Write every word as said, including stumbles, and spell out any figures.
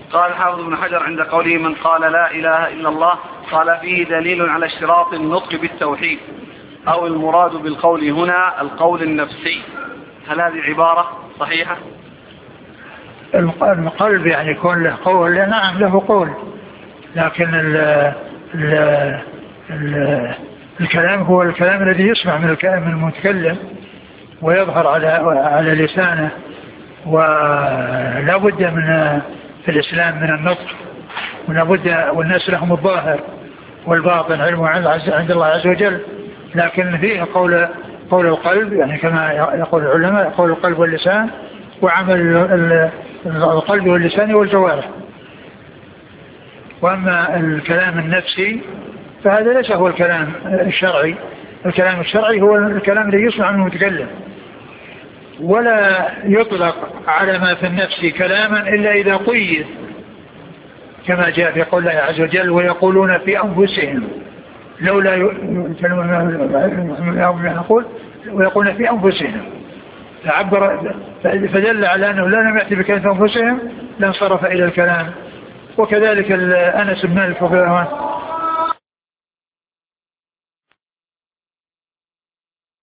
قال الحافظ ابن حجر عند قوله من قال لا إله إلا الله قال فيه دليل على اشتراط النطق بالتوحيد، أو المراد بالقول هنا القول النفسي. هل هذه عبارة صحيحة؟ القلب يعني يكون له قول، نعم له قول، لكن ال ال ال الكلام هو الكلام الذي يسمع من الكلام المتكلم ويظهر على على لسانه، ولا بد من في الإسلام من النطق، ولا بد، والناس لهم الظاهر والباطن علم عند الله عز وجل، لكن فيه قول قول القلب، يعني كما يقول العلماء قول القلب واللسان وعمل القلب واللسان والجوارح. وأما الكلام النفسي فهذا ليس هو الكلام الشرعي. الكلام الشرعي هو الكلام الذي يسمع من المتكلم، ولا يطلق على ما في النفس كلاما إلا إذا قيد، كما جاء في قول الله عز وجل ويقولون في أنفسهم لولا يقول ويقولون في أنفسهم، فعبر فدل على أنه لا يأتي بكلمة أنفسهم لانصرف إلى الكلام. وكذلك أنس بن مالك